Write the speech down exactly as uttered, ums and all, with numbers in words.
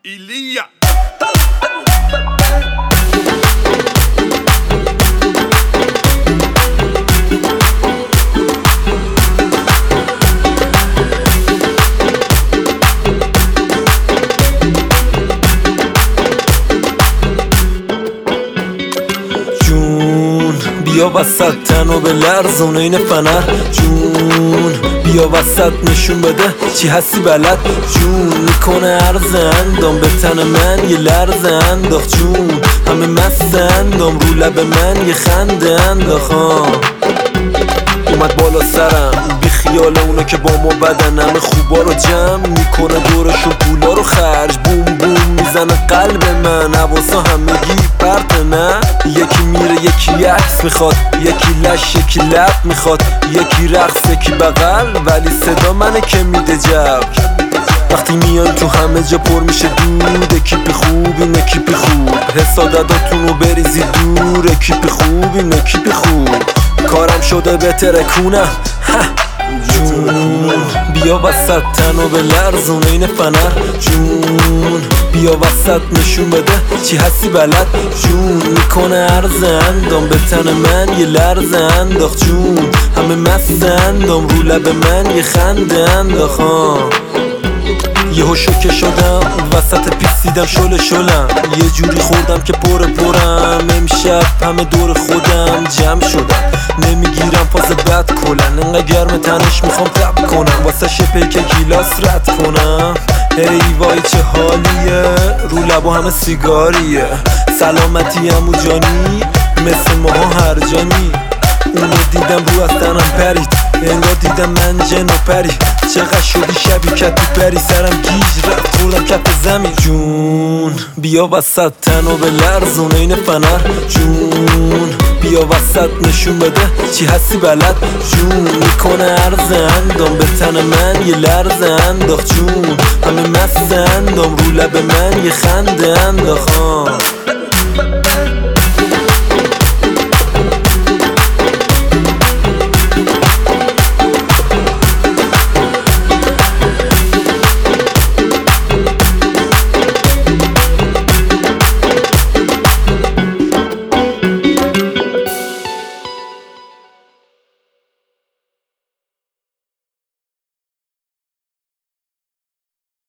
ایلیا بیا وسط تنو به لرزونه این فنر جون، بیا وسط نشون بده چی هستی بلد جون. میکنه عرض اندام به تن من یه لرز انداخت جون. همه مست اندام رو لب من یه خنده انداخت. اومد بالا سرم بی خیال اونا که با ما بدن. همه خوبا رو جمع میکنه دورشون پولا رو خرج. بوم بوم میزنه قلب من. حواسا همگی پرته نه. یکی میره یکی عکس میخواد، یکی لش یکی لب میخواد، یکی رقص یکی بغل، ولی صدا منه که میده جو. وقتی میان تو همه جا پر میشه دود. اکیپ خوب این اکیپ خوب، حسادتاتون رو بریزی دور. اکیپ خوب این اکیپ خوب، کارم شده به ترکونم جون. بیا وسط تنو به لرزونه این فنر جون. بیا وسط نشون بده چی هستی بلد جون. میکنه عرض اندام به تن من یه لرز انداخت جون. همه مست اندام رو لب من یه خنده انداخت. یهو شوکه شدم وسط پیس دیدم شل شلم. یه جوری خوردم که پر پرم. امشب همه دور خودم جمع شدم. نمیگیرم فاز بد کلن. انقدر گرم تنش میخوام تب کنم. واسه شپی که گیلاس رد کنم. ای وای چه حالیه، رو لبا همه سیگاریه. سلامتی عمو جانی مثل ماها هر جانی. اونو دیدم رو از تنم پرید، انگار دیدم من جن و پری. چقدر شدی شبی کت تو پری. سرم گیج رفت خوردم کف زمین جون. بیا وسط تنو به لرزونه این فنر جون. بیا وسط نشون بده چی هستی بلد جون. میکنه عرض اندام به تن من یه لرز انداخت جون. همه مست اندام رو لب من یه خنده انداخت.